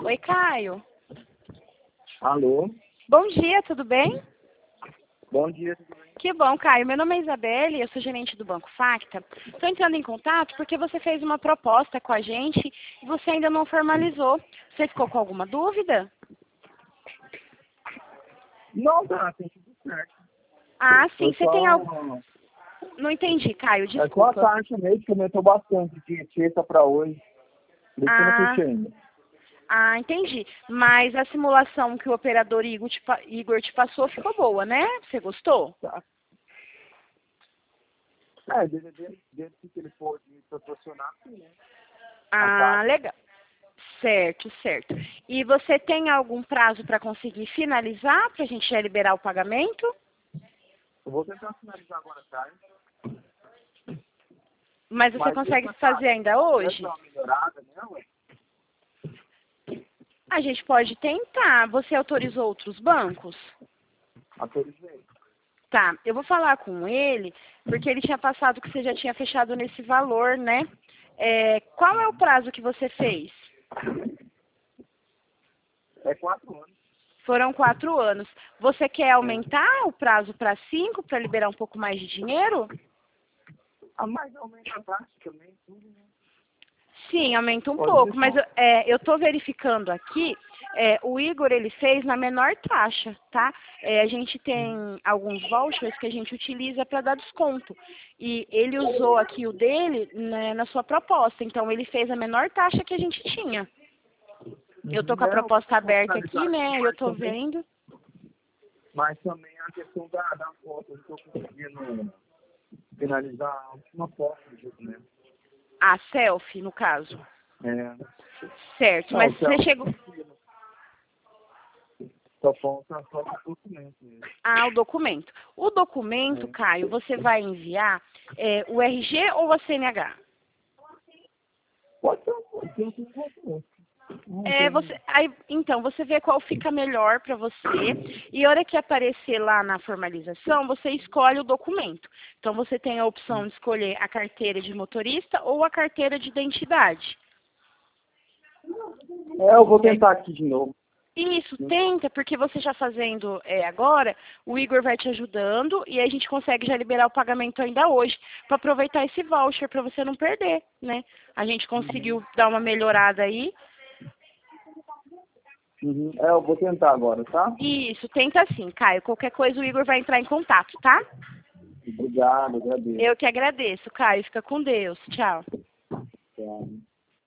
Oi, Caio. Alô? Bom dia, tudo bem? Bom dia, tudo bem? Que bom, Caio. Meu nome é Isabelle, eu sou gerente do Banco Facta. Estou entrando em contato porque você fez uma proposta com a gente e você ainda não formalizou. Você ficou com alguma dúvida? Não, tá, tem tudo certo. Ah, sim. Foi Você tem só, algo... Não entendi, Caio, é só a desculpa. taxa mesmo que aumentou bastante de sexta para hoje. Por isso que eu não Ah, fechei ainda. entendi. Mas a simulação que o operador Igor te passou ficou boa, né? Você gostou? Tá? Desde que ele pôde me proporcionar, sim, né? Ah, legal. Certo, certo. E você tem algum prazo para conseguir finalizar, para a gente já liberar o pagamento? Eu vou tentar finalizar agora à tarde. Mas você Mas consegue essa fazer taxa, ainda hoje? essa é uma melhorada, né, ué? A gente pode tentar. Você autorizou outros bancos? Autorizei. Tá, eu vou falar com ele, porque ele tinha passado que você já tinha fechado nesse valor, né? Qual é o prazo que você fez? É 4 anos. Foram 4 anos. Você quer aumentar o prazo para 5 para liberar um pouco mais de dinheiro? Mas aumenta a taxa também, tudo, né? Sim, aumenta um Pode pouco, mas deixar. eu estou verificando aqui, o Igor ele fez na menor taxa, tá? A gente tem alguns vouchers que a gente utiliza para dar desconto. E ele usou aqui o dele, né, na sua proposta, então ele fez a menor taxa que a gente tinha. Eu estou com a Eu vou proposta aberta aqui, finalizar aqui, né? Eu estou vendo. mas também a questão da foto, eu estou conseguindo finalizar a última foto do jogo, né? A selfie, no caso. É. Certo, Não, mas você então, chegou... só falta só o documento mesmo. Ah, o documento. O documento, Caio, você vai enviar o RG ou a CNH? Pode ser um documento. Não tem. Então, você vê qual fica melhor para você. E a hora que aparecer lá na formalização, você escolhe o documento. Então, você tem a opção de escolher a carteira de motorista ou a carteira de identidade. Eu vou tentar aqui de novo. Isso, tenta, porque você já fazendo agora, o Igor vai te ajudando e a gente consegue já liberar o pagamento ainda hoje, para aproveitar esse voucher, para você não perder, né? A gente conseguiu dar uma melhorada aí. Eu vou tentar agora, tá? Isso, tenta sim, Caio. Qualquer coisa o Igor vai entrar em contato, tá? Obrigado, agradeço. Eu que agradeço, Caio. Fica com Deus. Tchau. Tchau.